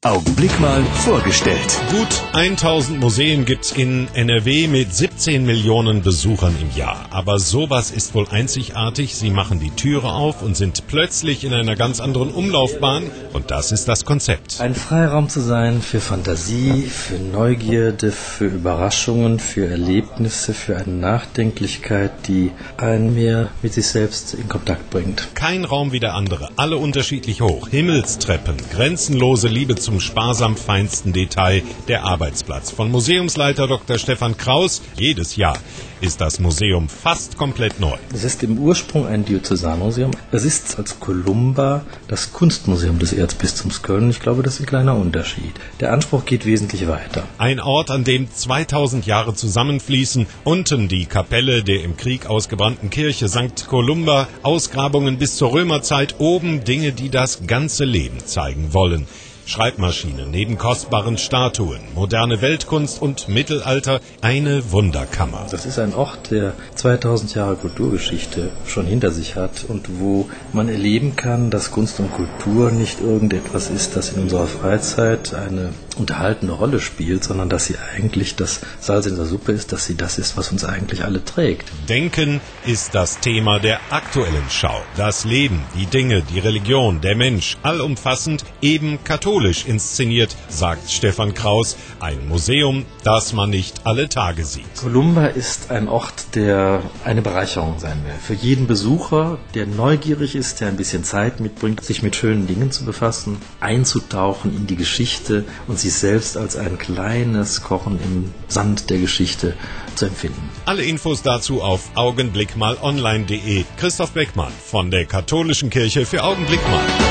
Augenblick mal vorgestellt. Gut 1000 Museen gibt's in NRW mit 17 Millionen Besuchern im Jahr. Aber sowas ist wohl einzigartig. Sie machen die Türe auf und sind plötzlich in einer ganz anderen Umlaufbahn. Und das ist das Konzept. Ein Freiraum zu sein für Fantasie, für Neugierde, für Überraschungen, für Erlebnisse, für eine Nachdenklichkeit, die einen mehr mit sich selbst in Kontakt bringt. Kein Raum wie der andere, alle unterschiedlich hoch. Himmelstreppen, grenzenlose Liebe zum sparsam feinsten Detail, der Arbeitsplatz. Von Museumsleiter Dr. Stefan Kraus. Jedes Jahr ist das Museum fast komplett neu. Es ist im Ursprung ein Diözesanmuseum. Es ist als Columba das Kunstmuseum des Erzbistums Köln. Ich glaube, das ist ein kleiner Unterschied. Der Anspruch geht wesentlich weiter. Ein Ort, an dem 2000 Jahre zusammenfließen. Unten die Kapelle der im Krieg ausgebrannten Kirche St. Columba. Ausgrabungen bis zur Römerzeit. Oben Dinge, die das ganze Leben zeigen wollen. Schreibmaschinen neben kostbaren Statuen, moderne Weltkunst und Mittelalter, eine Wunderkammer. Das ist ein Ort, der 2000 Jahre Kulturgeschichte schon hinter sich hat und wo man erleben kann, dass Kunst und Kultur nicht irgendetwas ist, das in unserer Freizeit eine unterhaltende Rolle spielt, sondern dass sie eigentlich das Salz in der Suppe ist, dass sie das ist, was uns eigentlich alle trägt. Denken ist das Thema der aktuellen Schau. Das Leben, die Dinge, die Religion, der Mensch, allumfassend, eben katholisch inszeniert, sagt Stefan Kraus. Ein Museum, das man nicht alle Tage sieht. Columba ist ein Ort, der eine Bereicherung sein will. Für jeden Besucher, der neugierig ist, der ein bisschen Zeit mitbringt, sich mit schönen Dingen zu befassen, einzutauchen in die Geschichte und sich selbst als ein kleines Kochen im Sand der Geschichte zu empfinden. Alle Infos dazu auf augenblickmalonline.de. Christoph Beckmann von der Katholischen Kirche für Augenblick mal.